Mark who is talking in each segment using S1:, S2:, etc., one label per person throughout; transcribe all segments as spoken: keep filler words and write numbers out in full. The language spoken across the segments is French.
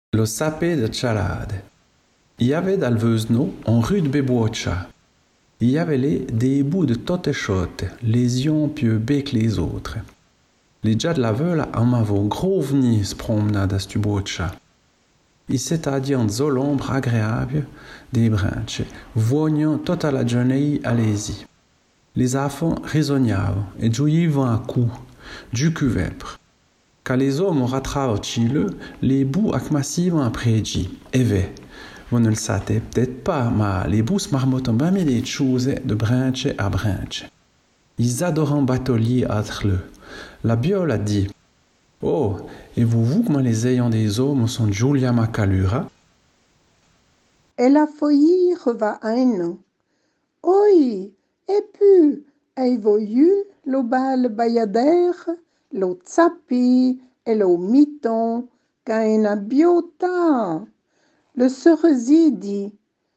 S1: Lo sapé de Chalade. Il y avait dans le Vesno, en rue de Bebocha. Il y avait les des bouts de toutes chotes, les uns plus baies que les autres. Les gens de la veule en avaient gros venu se promener dans ce bocha. Il s'était dit en zo l'ombre agréable des branches, voyant toute la journée allez-y. Les enfants raisonnables et jouivaient un coup, du cuvepre. Quand les hommes rattrapent Chile, les bouts accmassivent après dit, et ve, vous ne le savez peut-être pas, mais les bouts se marmottent bien des choses de branche à branche. Ils adorent batelier entre eux. La biole a dit, oh, et vous vous comment les ayants des hommes sont Julia Macalura?
S2: Et la foyer va un. Oi, et puis, ei voyu lo bal bayader, lo tsapi, et lo miton, qu'un biota. Le cerisier dit,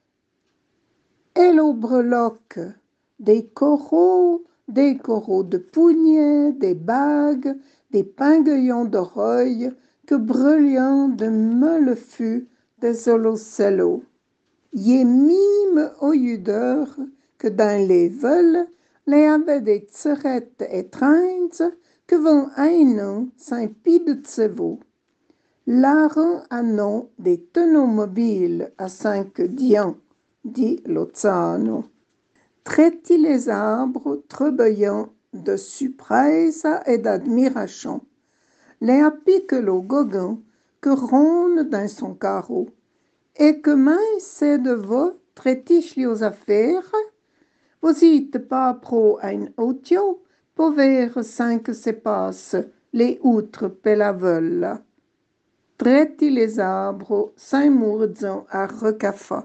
S2: et lo breloque, des coraux, des coraux de pougnets, des bagues, des pinguillons d'oreilles, que brûlant de me le fut des holocellos. Yé mime au yudeur que dans les vols, les avait des tirettes étreintes que vont un an sans pis de tsevo. L'aren a nom des tonneaux mobiles à cinq dians, dit Lozano. Traiti les arbres trébillant de surprise et d'admiration. Les appique le gauguin que ronde dans son carreau. Et que main c'est de vous traitiche les affaires? Vous êtes pas pro un autio, pour ver cinq se passe les outres per la veule. Traiti les arbres sans mourdzon à recafa.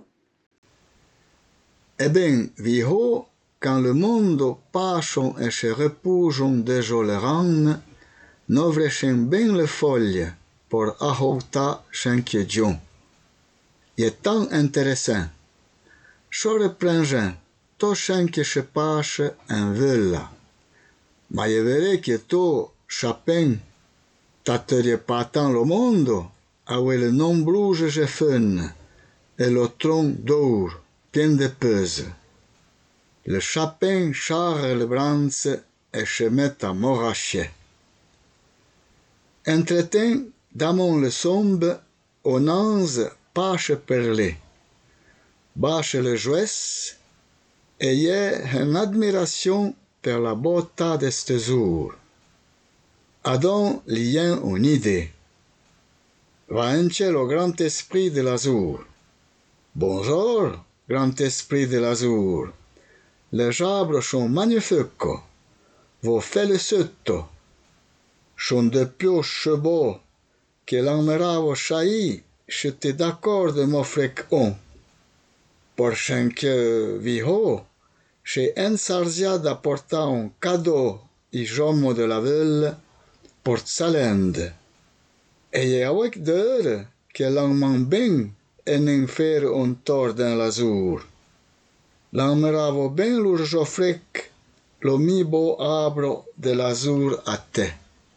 S3: Eh bien, viho, quand le monde passons et se reposons de joleran, n'ouvrechem bien les feuilles pour ahouta chinquiedion. Il est tant intéressant. Je reprends tout ce qui se passe en ville. Mais je verrai que tout, chacun, t'atterait pas tant le monde, avec les nombreuses jeunes et le tronc d'or plein de pèse. Le chapin charre le branche et se met à m'arracher. Entre-temps, dans le sombre, on ange passe perlé. Bâche le jouet, ayez une admiration pour la beauté de ce jour. Adam lien une idée. Va encher le grand esprit de l'azur. Bonjour, grand esprit de l'azur. Les arbres sont magnifiques. Vos félicite. Sont de plus chevaux que l'enmeravo chahi, j'étais d'accord de m'offrir un. Pour chaque viho, j'ai ensargia d'apporter un cadeau i jomo de la ville pour Salende. Et avec d'heure que l'on m'en bien et n'en faire un tour dans l'azur. L'on m'ravo bien l'urgeoffrec le mi beau arbre de l'azur à thé.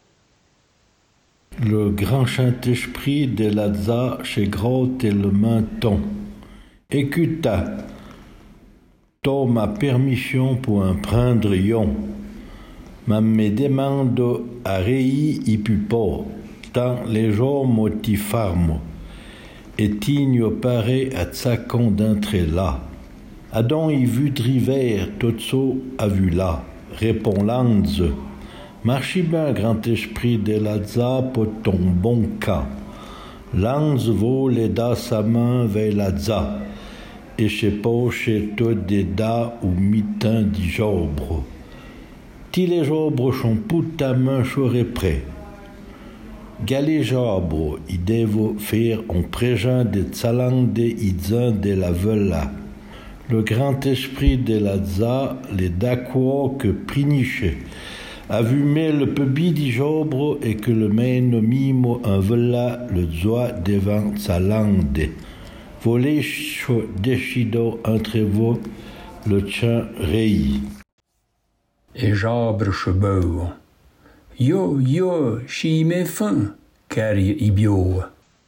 S4: Le grand Saint-Esprit de l'Adza chez Gros et le menton. Écuta, t'as ma permission pour en prendre yon. Ma me demande à rei y pu pas, tant les gens motifarmo. Et tigno pare à tsacon d'entrée là. Adon y vu driver, tout ça a vu là, répond Lanz. Marchi bien, grand esprit de l'Adza, pour ton bon cas. Lanz vole da sa main vers l'Adza, et chez poche tout des da ou mitin di jobre. Ti les jobres sont pour ta main choré près. Galé jobre, i devo faire un présent de tsalande idzin de la vela. Le grand esprit de l'Adza, les d'accord que priniche, a vu mais le peubi di jobre et que le mène mimo en vela le doigt devant sa lande. Volez déchido entre vous le tien rei.
S5: Et j'abre chebeu. Yo, yo, chi me fin, car i bio.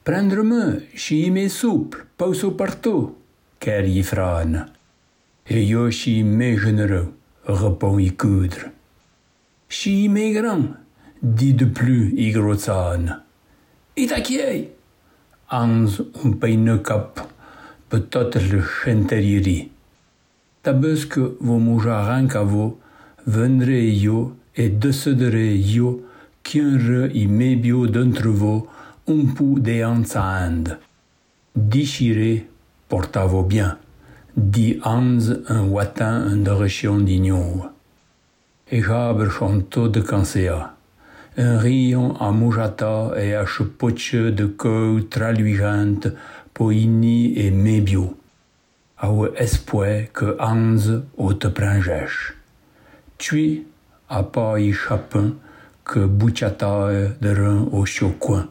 S5: Prendre-me, si m'est souple, pause au partout, car y frane. Et yo si m'est généreux, répond y coudre. Si m'est grand, dit de plus y grossane. Et t'inquiète, Hans un peine cap, peut-être le chanterieri. Tabus que vos moujarins qu'à vous, vendrez yo et déciderez yo qu'un re y mébio d'entre vous un peu de Hans à hand. Déchirez, portez-vous bien, dit Hans un watin en direction d'ignou. Et j'abre chanto de cancea. Un rayon à moujata et à chepotche de queue traluigante pour inni et mébio. A espoir que Hans au te prangèche. Tu a pas y chapin que bouchata de rein au chocoin.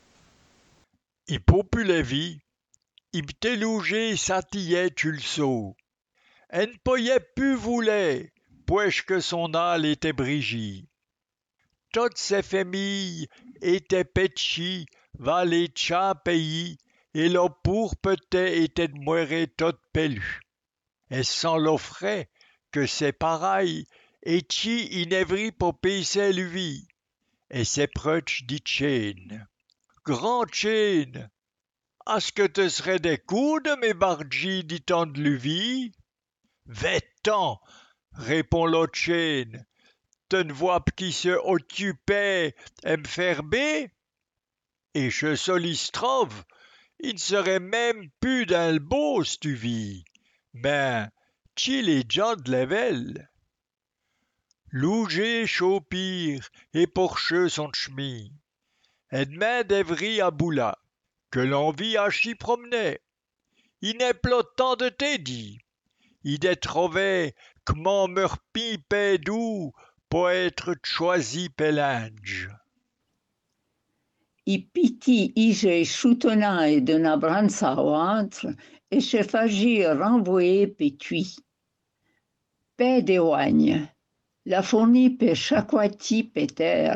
S6: I populevi, i btelouge satillait tulso. En poyait pu voulait, puisque son âle était brigi. Toutes ses familles étaient petchi, valé tcha pays, et leur pourpete était de moire toute pelue. Et sans l'offrait que c'est pareil, et chi inevri pour payer lui, et c'est proche dit chaîne. Grand chaîne, est-ce que te serais des coudes, mes bargis, dit-on de lui? Vêtant, répond l'autre chaîne, te ne vois qui se occupait à me faire bé? Et je solistrove, il ne serait même plus d'un beau, si tu vis. Ben, qui les gens de level? Louger, chaupire, et porcheux son chemis. Et demain d'Evry à Boula, que l'envie à s'y promener. Il n'est pas tant de t'aider. Il est trouvé que mon meurpi pédou pour être choisi pelange.
S7: I piti ige choutonai de na branza au entre et se fagi renvoyer pétui. Pè d'éoigne, la fourni pe chaquati péter.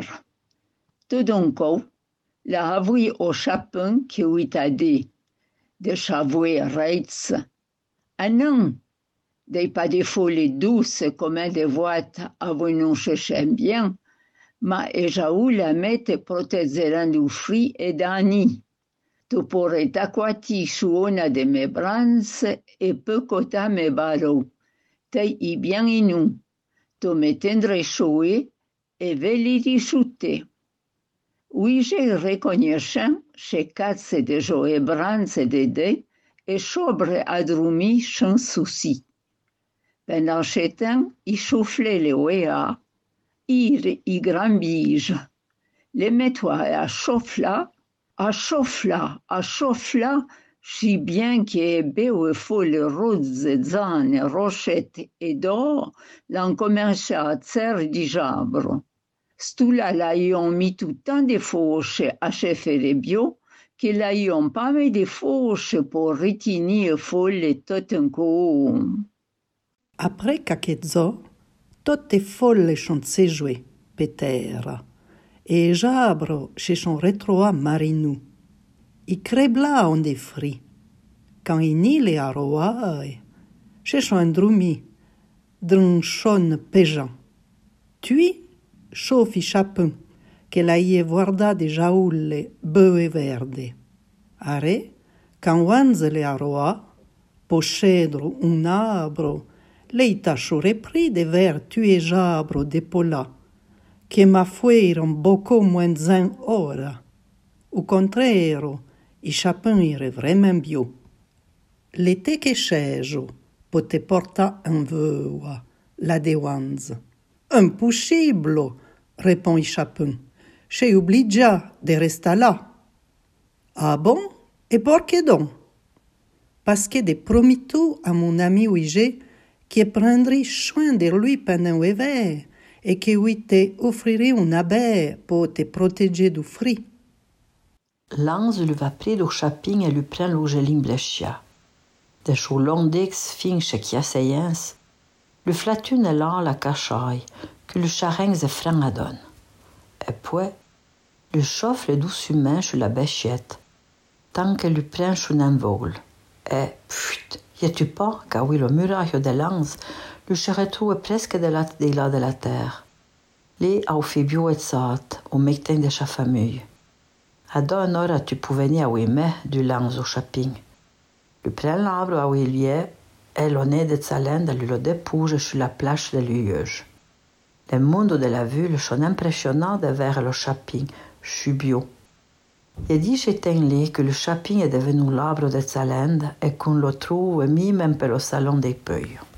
S7: Te donco, la avui au chapin qui uitade, de chavouer reitz. Ah non, des pas des folies douces comme des voites avui non chercher bien, ma e jaou la mette proteggeran du fri e dani. Tu pourrais t'acquati suona de me branze e peu cota me baro. Te i bien inou. Tu me tendre choué e veli risciute. Oui, j'ai reconnaissant chez quatre de joe branze de de e sobre adrumi sans souci. Pendant ce temps, il soufflait le oea, ir i grambige. Les mets-toi à chauffe là, à chauffe là, à chauffe là, si bien que beu folle rose, zane, rochette et d'or, l'en commençait à faire du jabro. Stula l'ayons mis tout tant de fauches à chef les bio, que l'ayons pas mis de fauches pour retenir folle tout un coup.
S8: Après Kaketzo, toutes folle sont séjouées, Peter, et Jabro chez son rétroa marinou. Il crébla en des fris, quand il n'y les aroa, chez son drumi, d'un chon pégeant. Tui, chauffi chapin, que la y guarda de jaoulle beu verde. Are, quand wanze le aroa, pochedro un abro, lei t'achou repris de ver tuer Jabro d'épaula, que ma fueron beaucoup moins un ora. Au contraire, i chapin ire vraiment bio. L'été que chejo, pote porta un veua, la de wanze. Impossible, répond i chapin. J'ai oublié de rester là. Ah bon? Et pour que donc? Parce que de promis-tu à mon ami Ouige qui prendrait soin de lui pendant l'hiver et qui lui te offrirait une abeille pour te protéger du froid.
S9: Langs lui va pris le chapin et lui prend l'ougeline blechia. De chou londex fin che chiaseyens, le flatune lan la cachaille que le chareng se franc adonne. Et puis, le chauffe le douce humain sur la béchette, tant qu'elle lui prend sous un vol. Et, pfft, y-tu pas qu'à oui le muraille de l'anse, lui se retrouve presque de l'autre côté de la terre. Lì au fibio et sat, au mectin de sa famille. À deux heures, tu peux venir à oui mais du lance au shopping. Lui prend l'arbre à oui lié, et l'on est de Zalende lui le dépose sur la plage de Liège. Le monde de la ville sont impressionnants de voir le shopping, subio. Il dit j'étais là que le shopping est devenu l'arbre de Zalende et qu'on le trouve même un peu au salon des Peuilles.